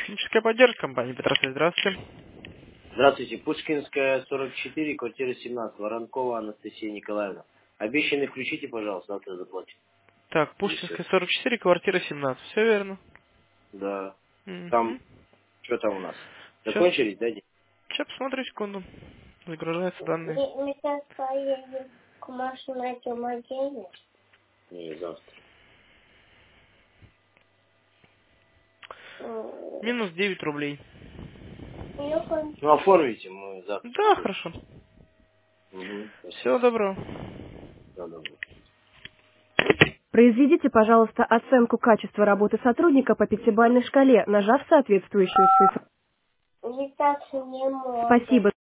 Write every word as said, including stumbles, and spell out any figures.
Техническая поддержка компании Петросвязь. Здравствуйте. Здравствуйте. Пушкинская, сорок четыре, квартира семнадцать. Воронкова Анастасия Николаевна. Обещанные включите, пожалуйста, завтра заплатим. Так, И все. Пушкинская, сорок четыре, квартира семнадцать. Все верно. Да. Угу. Там, что там у нас? Сейчас, Закончились, да? сейчас посмотрю секунду. Загружаются данные. Мы сейчас поедем к Маше на день. Не, завтра. Минус девять рублей. Ну, оформите, мы завтра. Да, хорошо. Угу. Всего доброго. Всего доброго. Произведите, пожалуйста, оценку качества работы сотрудника по пятибалльной шкале, нажав соответствующую цифру. Не так не можно. Спасибо.